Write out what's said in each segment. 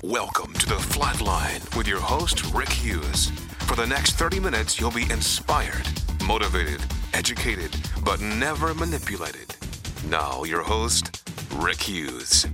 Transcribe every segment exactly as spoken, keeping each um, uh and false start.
Welcome to The Flatline with your host, Rick Hughes. For the next thirty minutes, you'll be inspired, motivated, educated, but never manipulated. Now, your host, Rick Hughes.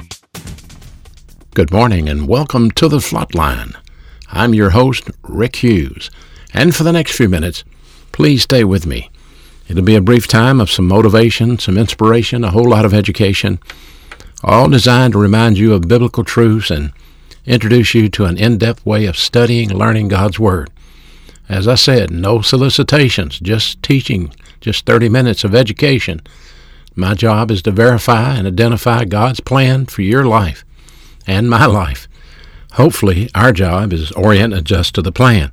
Good morning and welcome to The Flatline. I'm your host, Rick Hughes. And for the next few minutes, please stay with me. It'll be a brief time of some motivation, some inspiration, a whole lot of education, all designed to remind you of biblical truths and introduce you to an in-depth way of studying and learning God's Word. As I said, no solicitations, just teaching, just thirty minutes of education. My job is to verify and identify God's plan for your life and my life. Hopefully, our job is oriented just to the plan.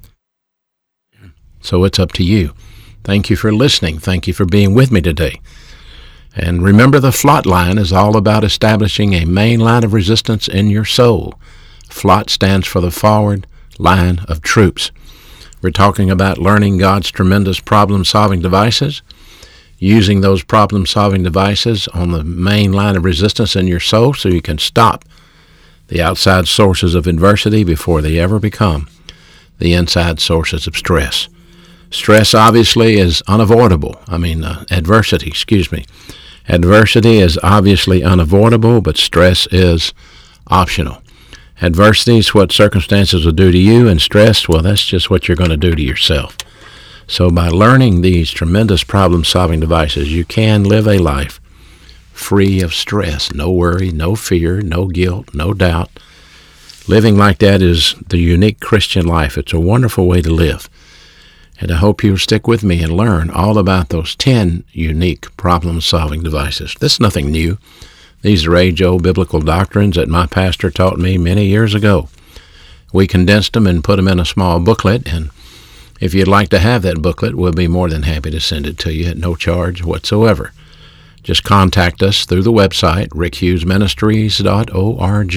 So it's up to you. Thank you for listening. Thank you for being with me today. And remember, the Flatline is all about establishing a main line of resistance in your soul. FLOT stands for the Forward Line of Troops. We're talking about learning God's tremendous problem-solving devices, using those problem-solving devices on the main line of resistance in your soul so you can stop the outside sources of adversity before they ever become the inside sources of stress. Stress obviously is unavoidable. I mean, uh, adversity, excuse me. Adversity is obviously unavoidable, but stress is optional. Adversity is what circumstances will do to you, and stress, well, that's just what you're going to do to yourself. So by learning these tremendous problem-solving devices, you can live a life free of stress. No worry, no fear, no guilt, no doubt. Living like that is the unique Christian life. It's a wonderful way to live. And I hope you'll stick with me and learn all about those ten unique problem-solving devices. This is nothing new. These are age-old biblical doctrines that my pastor taught me many years ago. We condensed them and put them in a small booklet, and if you'd like to have that booklet, we'll be more than happy to send it to you at no charge whatsoever. Just contact us through the website, rick hughes ministries dot org,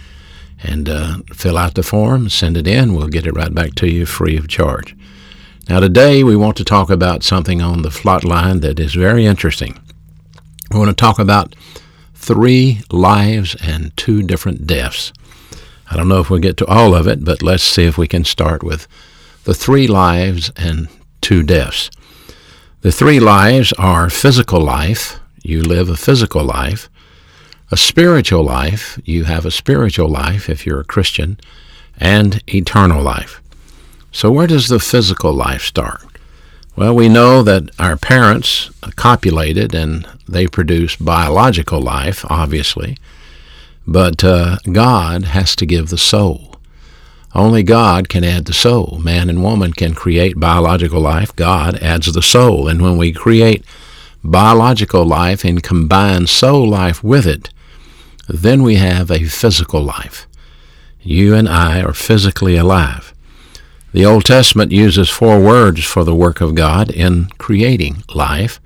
and uh, fill out the form, send it in. We'll get it right back to you free of charge. Now today we want to talk about something on the Flatline that is very interesting. We want to talk about three lives and two different deaths. I don't know if we'll get to all of it, but let's see if we can start with the three lives and two deaths. The three lives are physical life. You live a physical life. A spiritual life. You have a spiritual life if you're a Christian. And eternal life. So where does the physical life start? Well, we know that our parents copulated and they produce biological life, obviously, but uh, God has to give the soul. Only God can add the soul. Man and woman can create biological life. God adds the soul. And when we create biological life and combine soul life with it, then we have a physical life. You and I are physically alive. The Old Testament uses four words for the work of God in creating life.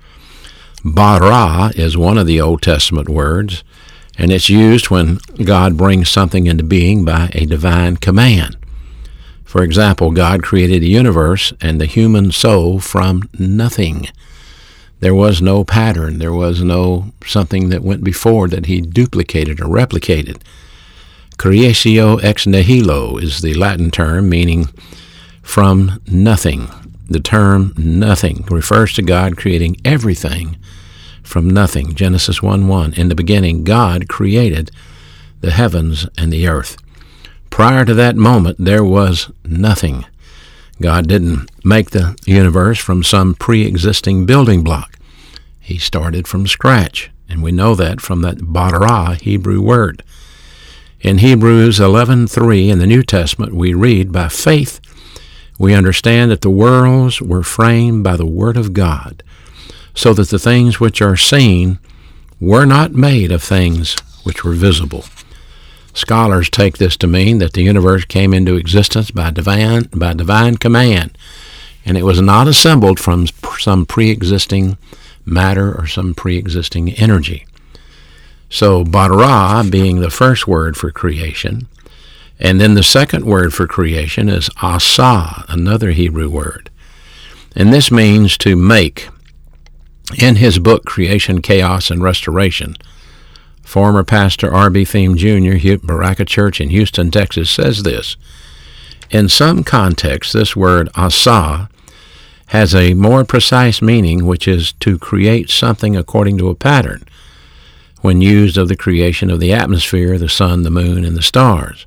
Bara is one of the Old Testament words, and it's used when God brings something into being by a divine command. For example, God created the universe and the human soul from nothing. There was no pattern. There was no something that went before that he duplicated or replicated. Creatio ex nihilo is the Latin term meaning from nothing. The term nothing refers to God creating everything from nothing. Genesis one one, in the beginning, God created the heavens and the earth. Prior to that moment, there was nothing. God didn't make the universe from some pre-existing building block. He started from scratch, and we know that from that bara Hebrew word. In Hebrews eleven three in the New Testament, we read, by faith, we understand that the worlds were framed by the Word of God, so that the things which are seen were not made of things which were visible. Scholars take this to mean that the universe came into existence by divine, by divine command, and it was not assembled from some pre-existing matter or some pre-existing energy. So bara being the first word for creation, and then the second word for creation is asa, another Hebrew word. And this means to make. In his book, Creation, Chaos, and Restoration, Former pastor R B Thiem Junior, Baraka Church in Houston, Texas, says this: in some contexts, this word asa has a more precise meaning, which is to create something according to a pattern, when used of the creation of the atmosphere, the sun, the moon, and the stars.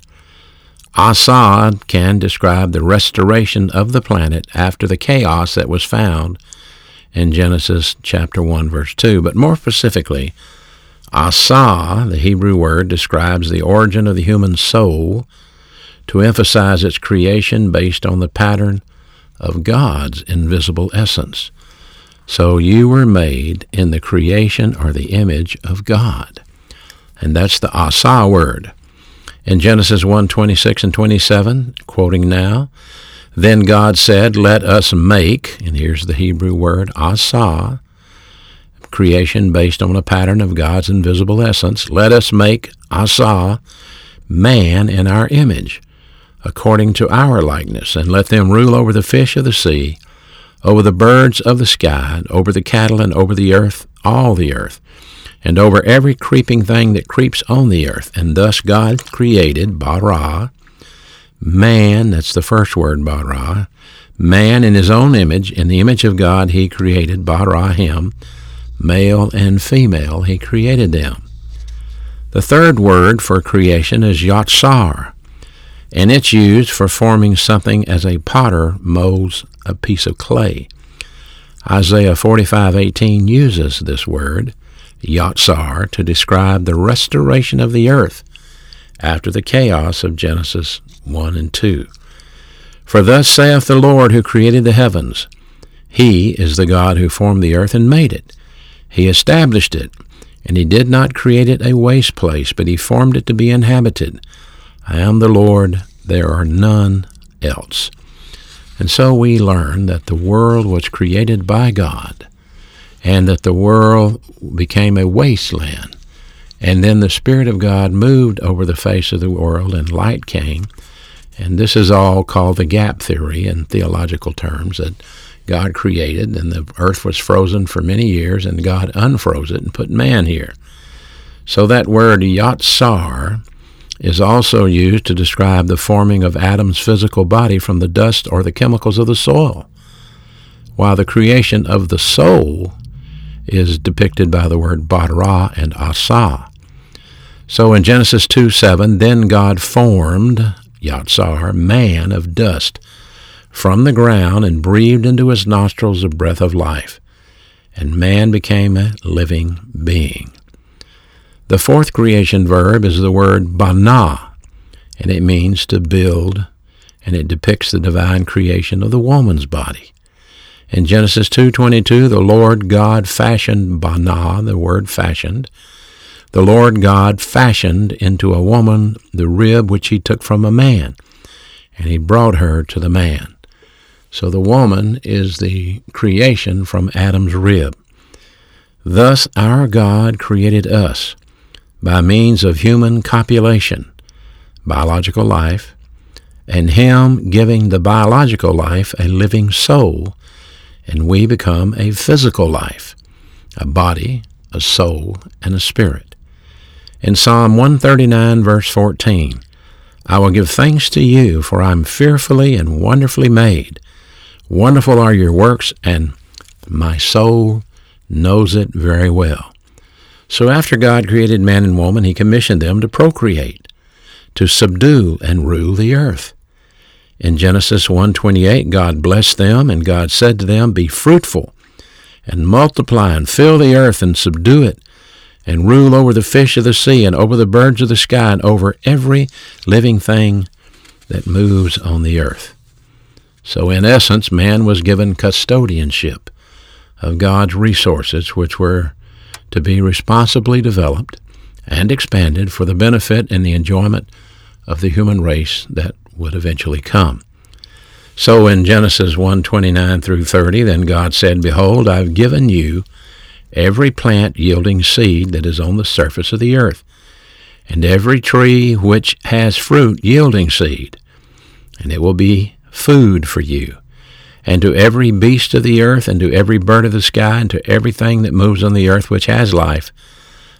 Asa can describe the restoration of the planet after the chaos that was found in Genesis chapter one, verse two. But more specifically, asa, the Hebrew word, describes the origin of the human soul to emphasize its creation based on the pattern of God's invisible essence. So you were made in the creation or the image of God. And that's the asa word. In Genesis one, twenty-six and twenty-seven, quoting now, then God said, let us make, and here's the Hebrew word, asa, creation based on a pattern of God's invisible essence. Let us make asa, man in our image, according to our likeness, and let them rule over the fish of the sea, over the birds of the sky, and over the cattle, and over the earth, all the earth, and over every creeping thing that creeps on the earth. And thus God created, bara, man, that's the first word, bara, man in his own image, in the image of God he created, bara him, male and female he created them. The third word for creation is yatsar, and it's used for forming something as a potter molds a piece of clay. Isaiah forty-five eighteen uses this word, yatsar, to describe the restoration of the earth after the chaos of Genesis one and two. For thus saith the Lord who created the heavens, He is the God who formed the earth and made it. He established it, and He did not create it a waste place, but He formed it to be inhabited. I am the Lord, there are none else. And so we learn that the world was created by God, and that the world became a wasteland. And then the Spirit of God moved over the face of the world, and light came. And this is all called the gap theory in theological terms, that God created, and the earth was frozen for many years, and God unfroze it and put man here. So that word yatsar is also used to describe the forming of Adam's physical body from the dust or the chemicals of the soil, while the creation of the soul is depicted by the word bara and asa. So in Genesis two seven, then God formed, yatsar, man of dust from the ground and breathed into his nostrils the breath of life, and man became a living being. The fourth creation verb is the word bana, and it means to build, and it depicts the divine creation of the woman's body. In Genesis two twenty-two, the Lord God fashioned bana, the word fashioned. The Lord God fashioned into a woman the rib which He took from a man, and He brought her to the man. So the woman is the creation from Adam's rib. Thus our God created us by means of human copulation, biological life, and Him giving the biological life a living soul, and we become a physical life, a body, a soul, and a spirit. In Psalm one thirty-nine, verse fourteen, I will give thanks to you, for I am fearfully and wonderfully made. Wonderful are your works, and my soul knows it very well. So after God created man and woman, He commissioned them to procreate, to subdue and rule the earth. In Genesis one twenty-eight, God blessed them, and God said to them, be fruitful, and multiply, and fill the earth, and subdue it, and rule over the fish of the sea, and over the birds of the sky, and over every living thing that moves on the earth. So in essence, man was given custodianship of God's resources, which were to be responsibly developed and expanded for the benefit and the enjoyment of the human race that would eventually come. So in Genesis one twenty-nine through thirty, then God said, behold, I've given you every plant yielding seed that is on the surface of the earth, and every tree which has fruit yielding seed, and it will be food for you. And to every beast of the earth, and to every bird of the sky, and to everything that moves on the earth which has life,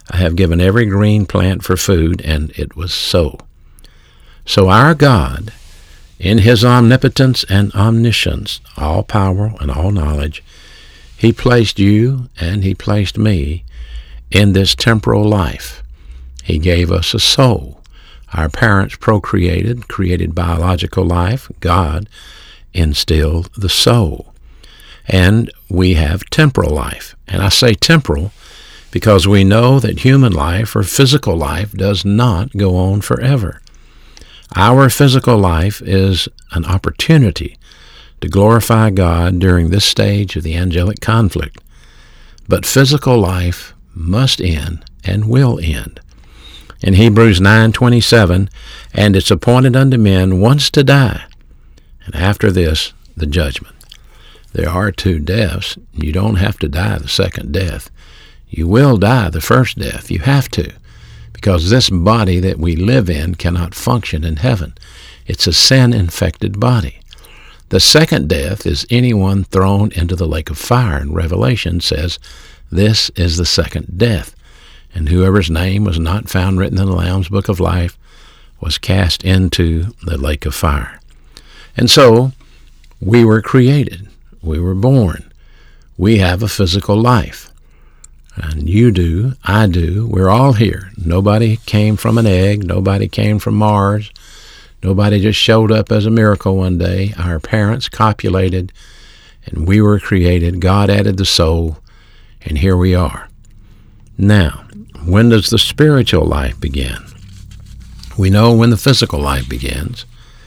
I have given every green plant for food, and it was so. So our God, in his omnipotence and omniscience, all power and all knowledge, he placed you and he placed me in this temporal life. He gave us a soul. Our parents procreated, created biological life. God instilled the soul. And we have temporal life. And I say temporal because we know that human life or physical life does not go on forever. Our physical life is an opportunity to glorify God during this stage of the angelic conflict. But physical life must end and will end. In Hebrews nine twenty-seven, and it's appointed unto men once to die, and after this, the judgment. There are two deaths. You don't have to die the second death. You will die the first death. You have to, because this body that we live in cannot function in heaven. It's a sin-infected body. The second death is anyone thrown into the lake of fire, and Revelation says this is the second death. And whoever's name was not found written in the Lamb's book of life was cast into the lake of fire. And so we were created. We were born. We have a physical life. And you do, I do, we're all here. Nobody came from an egg. Nobody came from Mars. Nobody just showed up as a miracle one day. Our parents copulated, and we were created. God added the soul, and here we are. Now, when does the spiritual life begin? We know when the physical life begins,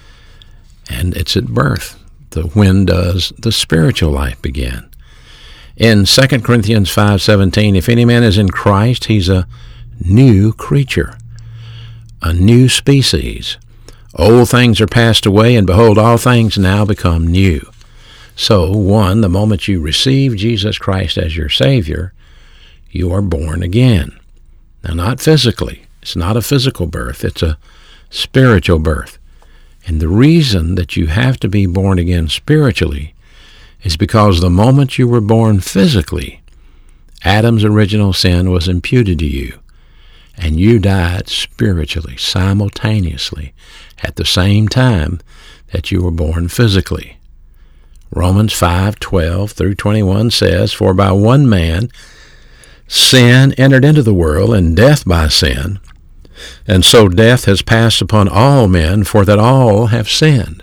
and it's at birth. The when does the spiritual life begin? In Second Corinthians five seventeen, if any man is in Christ, he's a new creature, a new species. Old things are passed away, and behold, all things now become new. So, one, the moment you receive Jesus Christ as your Savior, you are born again. Now, not physically. It's not a physical birth. It's a spiritual birth. And the reason that you have to be born again spiritually is because the moment you were born physically, Adam's original sin was imputed to you, and you died spiritually, simultaneously, at the same time that you were born physically. Romans five twelve through twenty-one says, For by one man sin entered into the world, and death by sin. And so death has passed upon all men, for that all have sinned.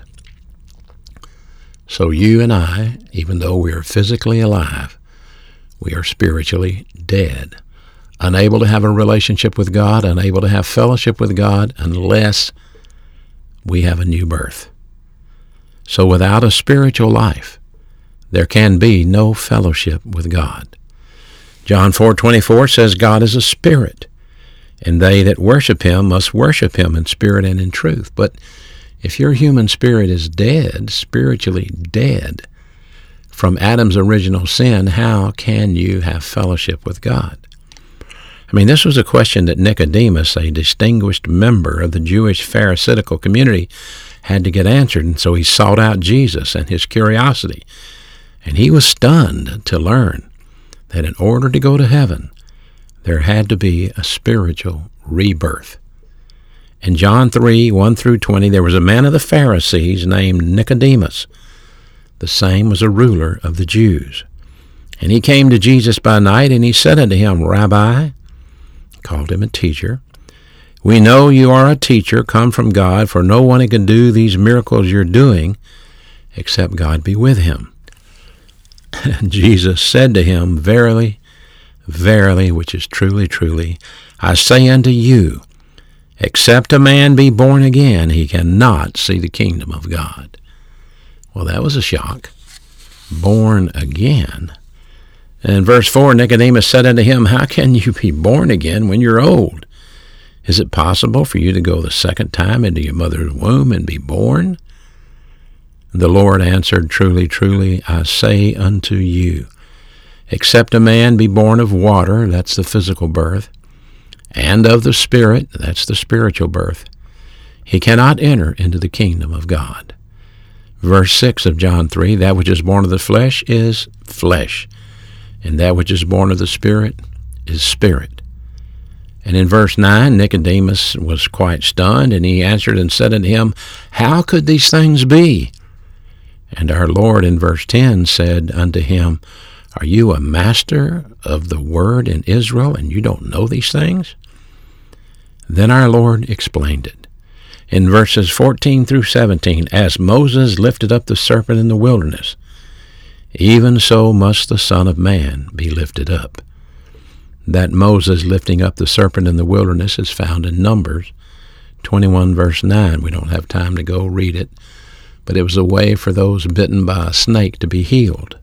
So you and I, even though we are physically alive, we are spiritually dead, unable to have a relationship with God, unable to have fellowship with God unless we have a new birth. So without a spiritual life, there can be no fellowship with God. John four twenty-four says God is a spirit, and they that worship him must worship him in spirit and in truth. But if your human spirit is dead, spiritually dead, from Adam's original sin, how can you have fellowship with God? I mean, this was a question that Nicodemus, a distinguished member of the Jewish Pharisaical community, had to get answered, and so he sought out Jesus and his curiosity. And he was stunned to learn that in order to go to heaven, there had to be a spiritual rebirth. In John three, one through twenty, there was a man of the Pharisees named Nicodemus. The same was a ruler of the Jews. And he came to Jesus by night, and he said unto him, Rabbi, called him a teacher, we know you are a teacher come from God, for no one can do these miracles you're doing except God be with him. And Jesus said to him, Verily, verily, which is truly, truly, I say unto you, except a man be born again, he cannot see the kingdom of God. Well, that was a shock. Born again. And in verse four, Nicodemus said unto him, How can you be born again when you're old? Is it possible for you to go the second time into your mother's womb and be born? The Lord answered, Truly, truly, I say unto you, except a man be born of water, that's the physical birth, and of the Spirit, that's the spiritual birth, he cannot enter into the kingdom of God. Verse six of John three, that which is born of the flesh is flesh, and that which is born of the Spirit is spirit. And in verse nine, Nicodemus was quite stunned, and he answered and said unto him, How could these things be? And our Lord in verse ten said unto him, Are you a master of the word in Israel, and you don't know these things? Then our Lord explained it. In verses fourteen through seventeen, As Moses lifted up the serpent in the wilderness, even so must the Son of Man be lifted up. That Moses lifting up the serpent in the wilderness is found in Numbers twenty-one, verse nine. We don't have time to go read it, but it was a way for those bitten by a snake to be healed.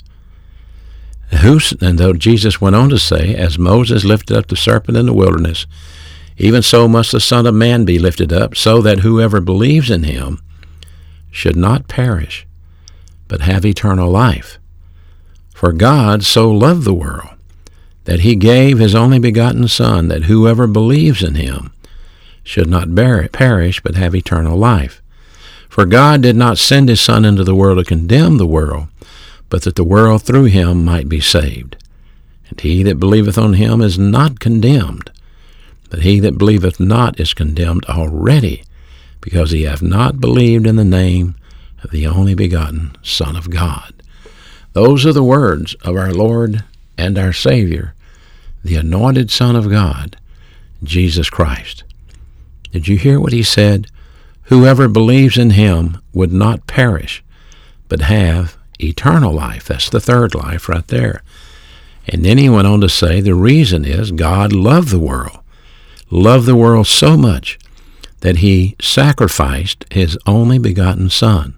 And though Jesus went on to say, As Moses lifted up the serpent in the wilderness, even so must the Son of Man be lifted up, so that whoever believes in him should not perish, but have eternal life. For God so loved the world, that he gave his only begotten Son, that whoever believes in him should not perish, but have eternal life. For God did not send his Son into the world to condemn the world, but that the world through him might be saved. And he that believeth on him is not condemned, but he that believeth not is condemned already, because he hath not believed in the name of the only begotten Son of God. Those are the words of our Lord and our Savior, the anointed Son of God, Jesus Christ. Did you hear what he said? Whoever believes in him would not perish, but have eternal life. That's the third life right there. And then he went on to say the reason is God loved the world, loved the world so much that he sacrificed his only begotten Son.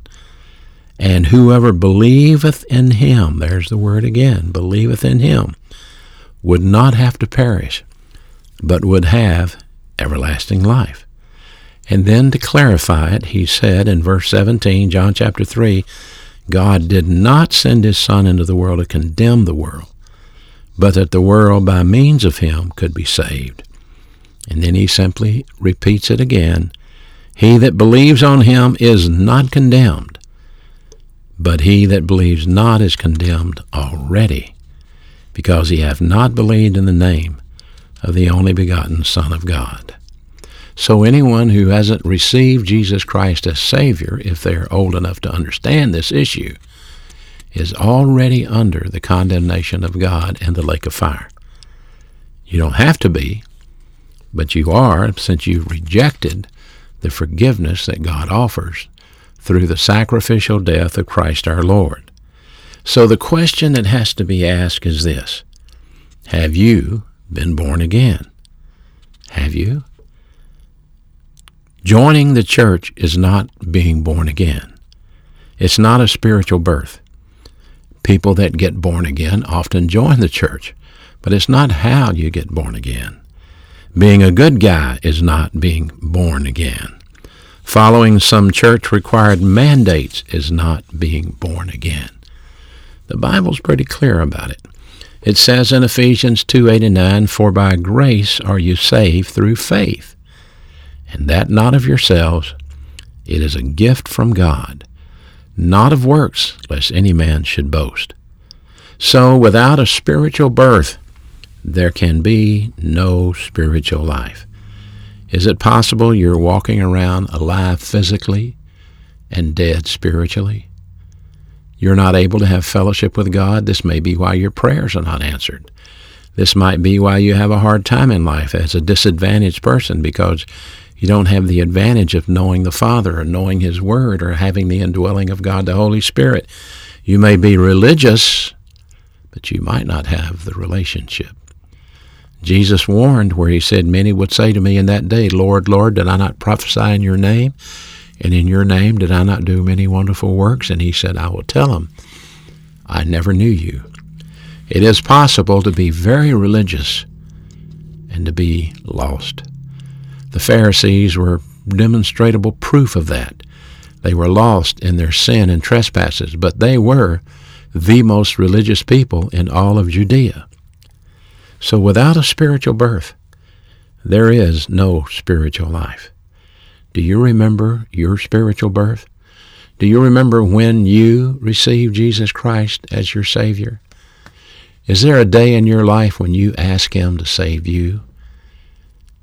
And whoever believeth in him, there's the word again, believeth in him, would not have to perish, but would have everlasting life. And then to clarify it, he said in verse seventeen, John chapter three, God did not send his Son into the world to condemn the world, but that the world by means of him could be saved. And then he simply repeats it again, He that believes on him is not condemned, but he that believes not is condemned already, because he hath not believed in the name of the only begotten Son of God. So anyone who hasn't received Jesus Christ as Savior, if they're old enough to understand this issue, is already under the condemnation of God and the lake of fire. You don't have to be, but you are, since you've rejected the forgiveness that God offers through the sacrificial death of Christ our Lord. So the question that has to be asked is this: have you been born again? Have you? Joining the church is not being born again. It's not a spiritual birth. People that get born again often join the church, but it's not how you get born again. Being a good guy is not being born again. Following some church-required mandates is not being born again. The Bible's pretty clear about it. It says in Ephesians two eight and nine, For by grace are you saved through faith, and that not of yourselves, it is a gift from God, not of works, lest any man should boast. So without a spiritual birth, there can be no spiritual life. Is it possible you're walking around alive physically and dead spiritually? You're not able to have fellowship with God. This may be why your prayers are not answered. This might be why you have a hard time in life as a disadvantaged person, because you don't have the advantage of knowing the Father or knowing His Word or having the indwelling of God the Holy Spirit. You may be religious, but you might not have the relationship. Jesus warned where He said, Many would say to me in that day, Lord, Lord, did I not prophesy in your name? And in your name did I not do many wonderful works? And He said, I will tell them, I never knew you. It is possible to be very religious and to be lost. The Pharisees were demonstrable proof of that. They were lost in their sin and trespasses, but they were the most religious people in all of Judea. So without a spiritual birth, there is no spiritual life. Do you remember your spiritual birth? Do you remember when you received Jesus Christ as your Savior? Is there a day in your life when you ask Him to save you?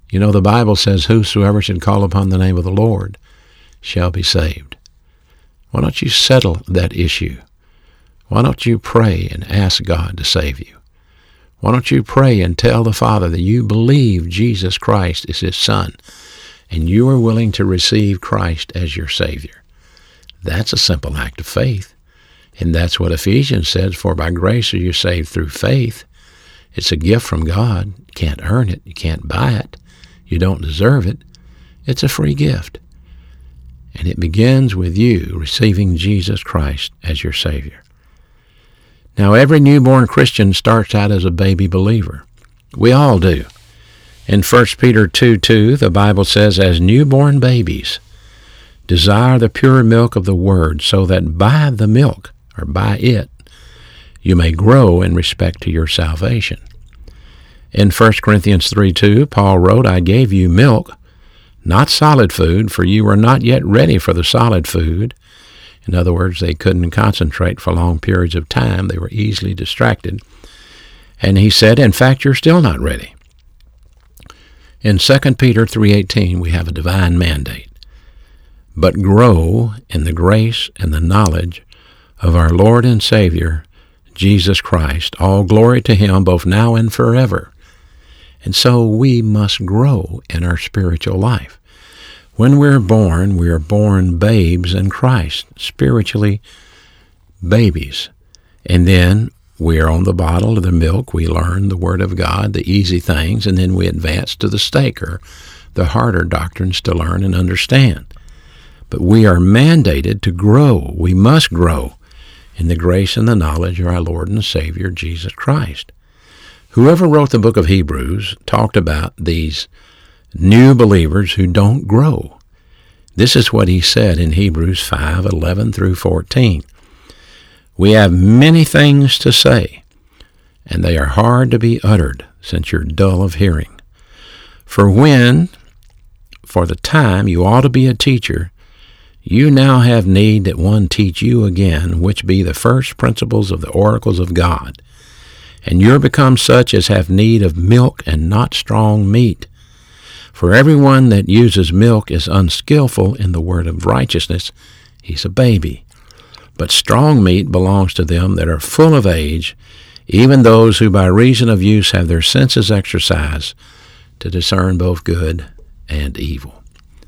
You know, the Bible says, whosoever should call upon the name of the Lord shall be saved. Why don't you settle that issue? Why don't you pray and ask God to save you? Why don't you pray and tell the Father that you believe Jesus Christ is his Son, and you are willing to receive Christ as your Savior? That's a simple act of faith. And that's what Ephesians says, for by grace are you saved through faith. It's a gift from God. You can't earn it. You can't buy it. You don't deserve it. It's a free gift. And it begins with you receiving Jesus Christ as your Savior. Now, every newborn Christian starts out as a baby believer. We all do. In First Peter two two, the Bible says, as newborn babies, desire the pure milk of the Word, so that by the milk, or by it, you may grow in respect to your salvation. In First Corinthians three two, Paul wrote, I gave you milk, not solid food, for you were not yet ready for the solid food. In other words, they couldn't concentrate for long periods of time. They were easily distracted. And he said, in fact, you're still not ready. In Second Peter three eighteen, we have a divine mandate. But grow in the grace and the knowledge of our Lord and Savior, Jesus Christ. All glory to him both now and forever. And so we must grow in our spiritual life. When we're born, we are born babes in Christ, spiritually babies. And then we are on the bottle of the milk. We learn the Word of God, the easy things, and then we advance to the stake, or the harder doctrines to learn and understand. But we are mandated to grow. We must grow in the grace and the knowledge of our Lord and Savior, Jesus Christ. Whoever wrote the book of Hebrews talked about these new believers who don't grow. This is what he said in Hebrews five eleven through fourteen. We have many things to say, and they are hard to be uttered, since you're dull of hearing. For when, for the time you ought to be a teacher, you now have need that one teach you again, which be the first principles of the oracles of God. And you're become such as have need of milk and not strong meat. For everyone that uses milk is unskillful in the word of righteousness. He's a baby. But strong meat belongs to them that are full of age, even those who by reason of use have their senses exercised to discern both good and evil.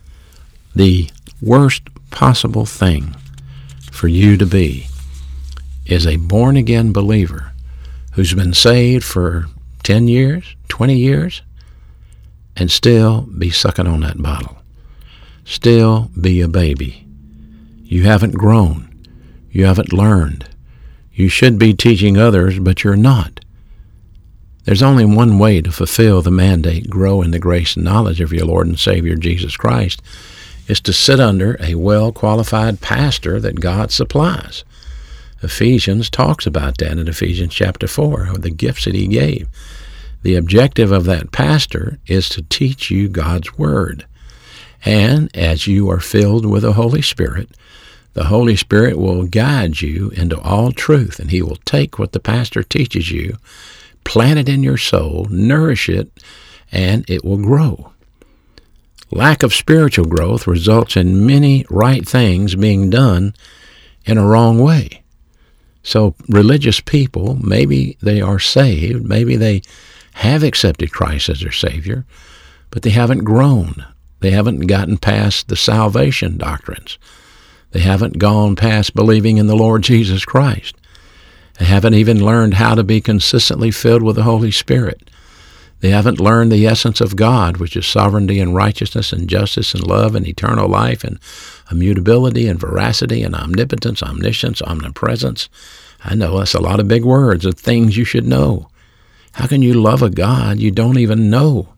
The worst possible thing for you to be is a born-again believer who's been saved for ten years, twenty years, and still be sucking on that bottle. Still be a baby. You haven't grown. You haven't learned. You should be teaching others, but you're not. There's only one way to fulfill the mandate, grow in the grace and knowledge of your Lord and Savior Jesus Christ, is to sit under a well-qualified pastor that God supplies. Ephesians talks about that in Ephesians chapter four, of the gifts that he gave. The objective of that pastor is to teach you God's Word. And as you are filled with the Holy Spirit, the Holy Spirit will guide you into all truth, and he will take what the pastor teaches you, plant it in your soul, nourish it, and it will grow. Lack of spiritual growth results in many right things being done in a wrong way. So religious people, maybe they are saved, maybe they have accepted Christ as their Savior, but they haven't grown. They haven't gotten past the salvation doctrines. They haven't gone past believing in the Lord Jesus Christ. They haven't even learned how to be consistently filled with the Holy Spirit. They haven't learned the essence of God, which is sovereignty and righteousness and justice and love and eternal life and immutability and veracity and omnipotence, omniscience, omnipresence. I know that's a lot of big words of things you should know. How can you love a God you don't even know?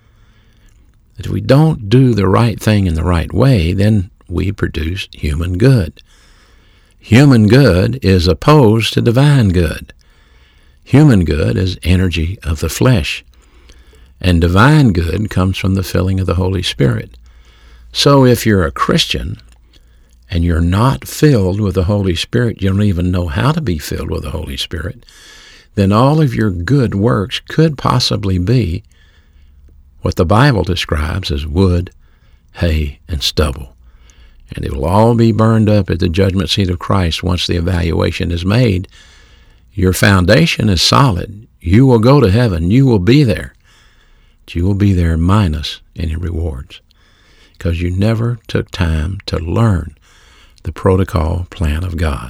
If we don't do the right thing in the right way, then we produce human good. Human good is opposed to divine good. Human good is energy of the flesh. And divine good comes from the filling of the Holy Spirit. So if you're a Christian and you're not filled with the Holy Spirit, you don't even know how to be filled with the Holy Spirit, then all of your good works could possibly be what the Bible describes as wood, hay, and stubble. And it will all be burned up at the judgment seat of Christ once the evaluation is made. Your foundation is solid. You will go to heaven. You will be there. But you will be there minus any rewards because you never took time to learn the protocol plan of God.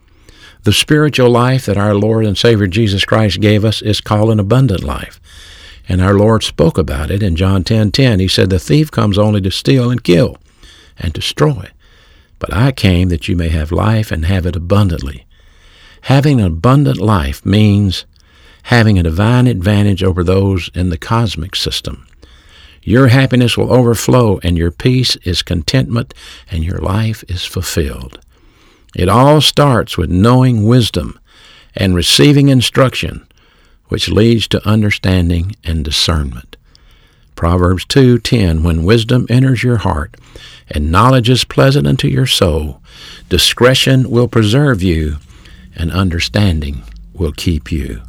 The spiritual life that our Lord and Savior Jesus Christ gave us is called an abundant life. And our Lord spoke about it in John ten ten. He said, "The thief comes only to steal and kill and destroy. But I came that you may have life and have it abundantly." Having an abundant life means having a divine advantage over those in the cosmic system. Your happiness will overflow, and your peace is contentment, and your life is fulfilled. It all starts with knowing wisdom and receiving instruction, which leads to understanding and discernment. Proverbs two ten, "When wisdom enters your heart, and knowledge is pleasant unto your soul, discretion will preserve you, and understanding will keep you."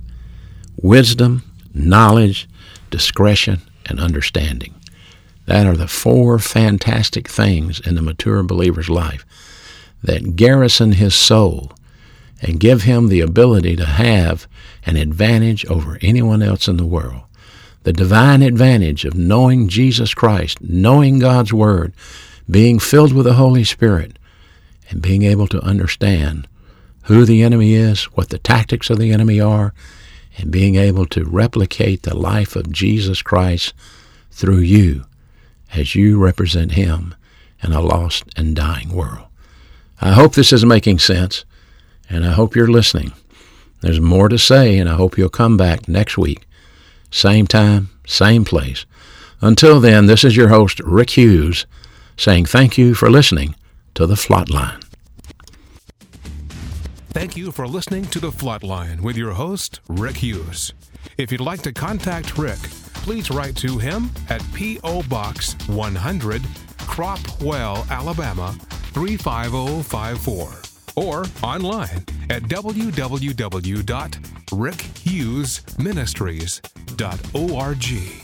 Wisdom, knowledge, discretion, and understanding. That are the four fantastic things in the mature believer's life that garrison his soul and give him the ability to have an advantage over anyone else in the world. The divine advantage of knowing Jesus Christ, knowing God's Word, being filled with the Holy Spirit, and being able to understand who the enemy is, what the tactics of the enemy are, and being able to replicate the life of Jesus Christ through you as you represent Him in a lost and dying world. I hope this is making sense, and I hope you're listening. There's more to say, and I hope you'll come back next week. Same time, same place. Until then, this is your host, Rick Hughes, saying thank you for listening to The Flatline. Thank you for listening to The Flatline with your host, Rick Hughes. If you'd like to contact Rick, please write to him at P O. Box one hundred, Cropwell, Alabama three five zero five four, or online at w w w dot rick hughes ministries dot org.